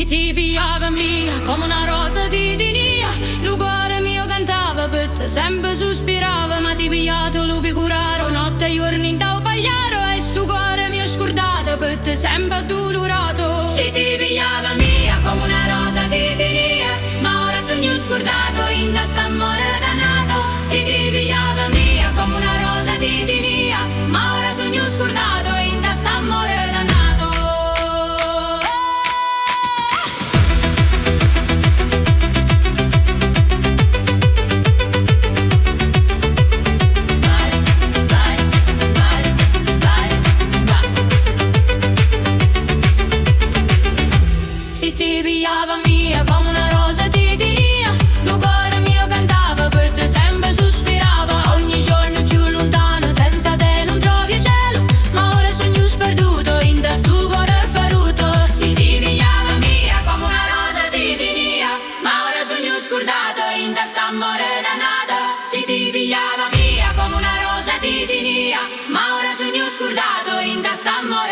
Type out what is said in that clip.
Si ti pigliava mia come una rosa di dinia, il cuore mio cantava per te, sempre sospirava, ma ti pigliato lupi curaro, notte e giorni in tau pagliaro, e sto cuore mio scordato per te, sempre addolorato. Si ti pigliava mia come una rosa di dinia, ma ora sogno scordato in testa amore dannato. Si ti pigliava mia come una rosa di dinia, ma ora sogno scordato in testa amore dannato. Si ti pigliava mia come una rosa di dinia, il cuore mio cantava per te, sempre sospirava, ogni giorno più lontano, senza te non trovi il cielo, ma ora sogno sperduto in te sto cuore feruto. Si ti pigliava mia come una rosa di dinia, ma ora sogno scordato in te sta amore dannato. Si ti pigliava mia come una rosa di dinia, ma ora sogno scordato in te sta amore